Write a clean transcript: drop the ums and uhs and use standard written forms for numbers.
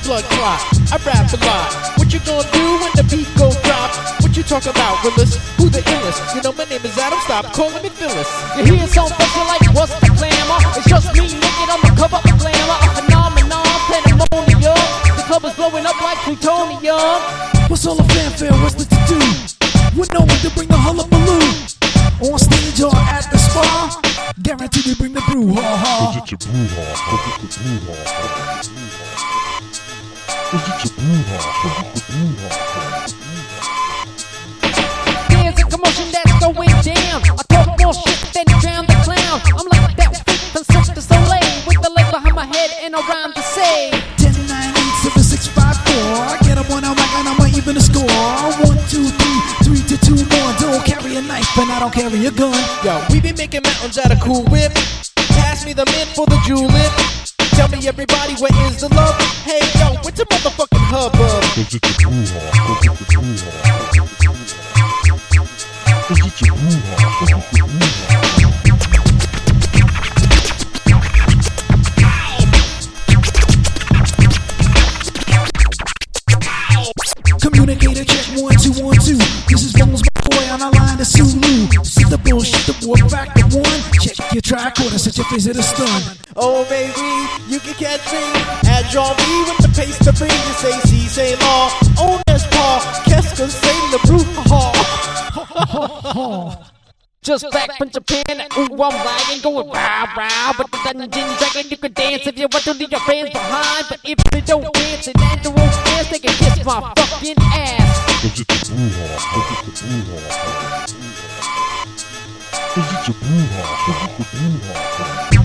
blood clot. I rap a lot. What you gonna do when the beat goes drop? What you talking about, Willis? Who the illest? You know my name is Adam, stop calling me Phyllis. You hear some special like what's the glamour? It's just me naked on the cover of Glamour. A phenomenon, pandemonium. The club is blowing up like plutonium. What's all the fanfare? What's the to-do? With no one to bring the hullabaloo. On stage or at the spa, guaranteed to bring the brouhaha. Is it your brouhaha? Is it your brouhaha? Is it your brouhaha? Is it your brouhaha? There's a commotion that's going down. I talk more shit than drown the clown. I'm like that freak from Cirque du Soleil, with the leg behind my head and a rhyme to say. 10, 9, 8, 7, 6, 5, 4. I get up on a mic and I'm even a score. 1, 2, 3, 3 to 2 more. Don't carry a knife and I don't carry a gun. Yo, we be making mountains out of Cool Whip. Pass me the mint for the julep. Tell me everybody, where is the love? Hey yo, what's a motherfucking hubbub? Is it your brouhaha? Is it your brouhaha? Is it your brouhaha? Is it your brouhaha? Communicator check 1, 2, 1, 2. This is Bones boy on our line to Sulu. See the bullshit, the war factor 1. Check your tricorder, set your face at a stun. Oh baby, you can catch me at John B with the pace to bring. You say C, say law. Oh, that's Paul. Qu'est-ce que c'est le brouhaha? Just back from Japan, ooh, I'm riding, going row, row. But the Dungeon Dragon, you can dance if you want to leave your friends behind. But if they don't dance and they don't dance, they can kiss my fucking ass. Is it your brouhaha? Is it your brouhaha? Is it your brouhaha? Is it your brouhaha?